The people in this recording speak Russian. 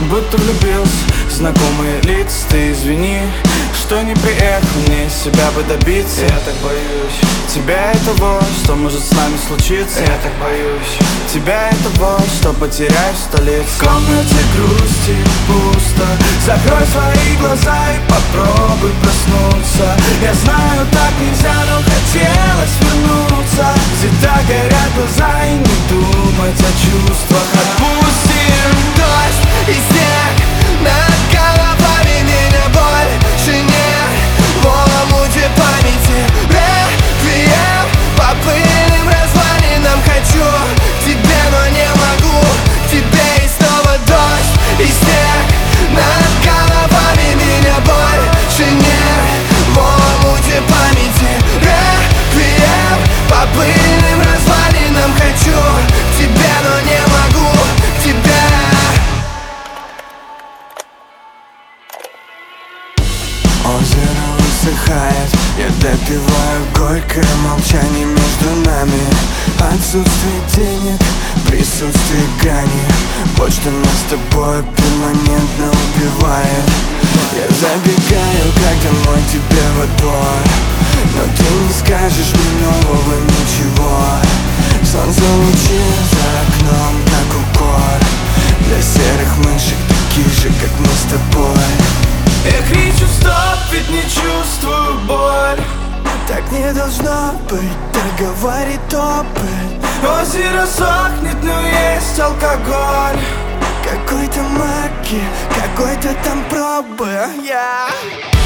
будто влюбился. Знакомые лица, ты извини, что не приехал, мне себя бы добиться. Я так боюсь тебя и того, что может с нами случиться. Я так боюсь тебя и того, что потеряю в столице. В комнате грусти пусто, закрой свои глаза и попробуй проснуться. Я знаю, так нельзя, но хотелось вернуться, где так горят глаза и не думать о чувствах. Отпустим дождь и снег над головами, меня больше нет в омуте памяти. Реквием по пыльным развалинам, хочу к тебе, но не могу к тебе. И снова дождь и снег над головами, меня больше нет в омуте памяти. Реквием по пыльным развалинам, хочу к тебе, но не могу к тебе. Озеро высыхает, я допиваю горькое молчание между нами. Отсутствие денег, присутствие грани, вот что нас с тобой перманентно убивает. Я забегаю, как домой тебе во двор, но ты не скажешь мне нового ничего. Солнце лучи за окном, как укор для серых мышек, таких же, как мы с тобой. Я кричу стоп, ведь не чувствую боль. Так не должно быть, так говорит опыт. Озеро сохнет, но есть алкоголь. Какой-то магии, какой-то там пробы.